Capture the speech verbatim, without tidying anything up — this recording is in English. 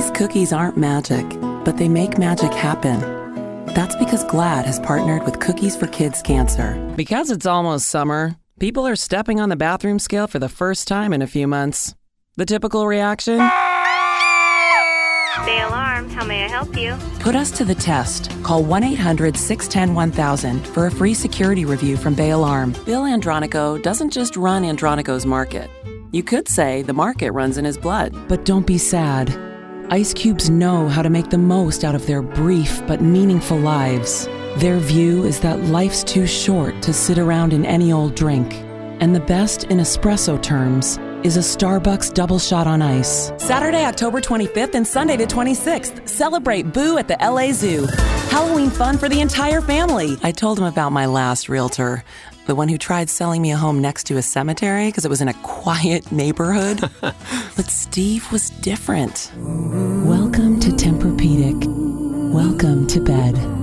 These cookies aren't magic, but they make magic happen. That's because Glad has partnered with Cookies for Kids Cancer. Because it's almost summer, people are stepping on the bathroom scale for the first time in a few months. The typical reaction? Bay Alarm, how may I help you? Put us to the test. Call one eight hundred six one zero one thousand for a free security review from Bay Alarm. Bill Andronico doesn't just run Andronico's market. You could say the market runs in his blood. But don't be sad. Ice Cubes know how to make the most out of their brief but meaningful lives. Their view is that life's too short to sit around in any old drink. And the best in espresso terms is a Starbucks double shot on ice. Saturday, October twenty-fifth and Sunday the twenty-sixth. Celebrate Boo at the L A Zoo. Halloween fun for the entire family. I told him about my last realtor, the one who tried selling me a home next to a cemetery because it was in a quiet neighborhood. But Steve was different. Welcome to Tempur-Pedic. Welcome to bed.